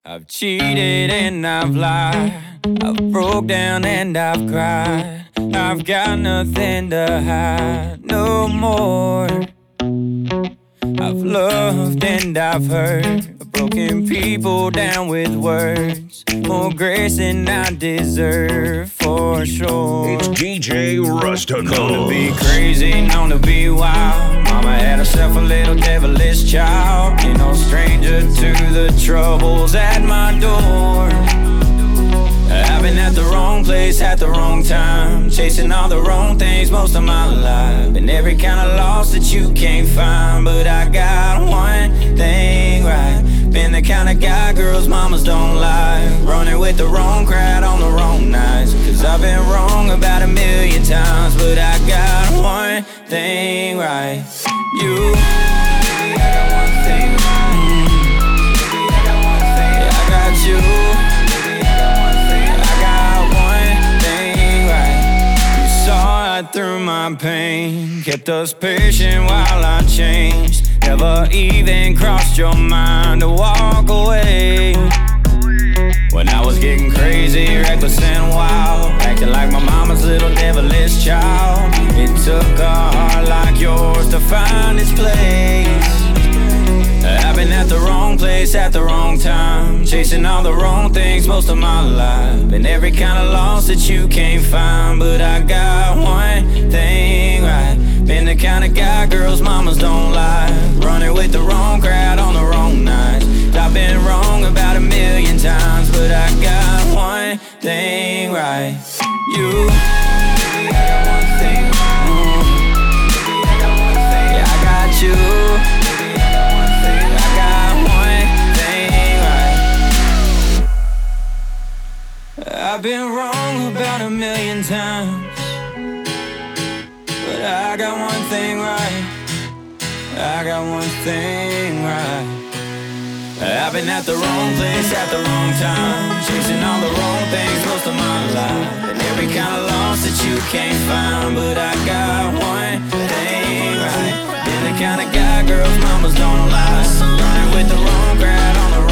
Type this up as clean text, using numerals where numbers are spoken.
I've cheated and I've lied. I've broke down and I've cried. I've got nothing to hide no more. I've loved and I've hurt. I've broken people down with words. More grace than I deserve, for sure. It's DJ Rustical. Known to be crazy, known to be wild. Mama had herself a little devilish child. Ain't no stranger to the troubles at my door. I've been at the wrong place at the wrong time, chasing all the wrong things most of my life. Been every kind of loss that you can't find, but I got one thing right. Been the kind of guy girls mamas don't like, running with the wrong crowd on the wrong nights. Cause I've been wrong about 1,000,000 times, but I got one thing right. You. I got one thing right. I got you. Through my pain, kept us patient while I changed. Never even crossed your mind to walk away. When I was getting crazy, reckless and wild, acting like my mama's little devilish child. It took a heart like yours to find its place. I've been at the wrong place at the wrong time, chasing all the wrong things most of my life. Been every kind of loss that you can't find, but I got one thing right. Been the kind of guy girls mamas don't like, running with the wrong crowd on the wrong nights. I've been wrong about 1,000,000 times, but I got one thing right. You. I got one thing right. Yeah, I got you. I've been wrong about 1,000,000 times, but I got one thing right. I got one thing right. I've been at the wrong place at the wrong time, chasing all the wrong things most of my life. And every kind of loss that you can't find, but I got one thing right. Been the kind of guy girls mamas don't like, running with the wrong crowd on the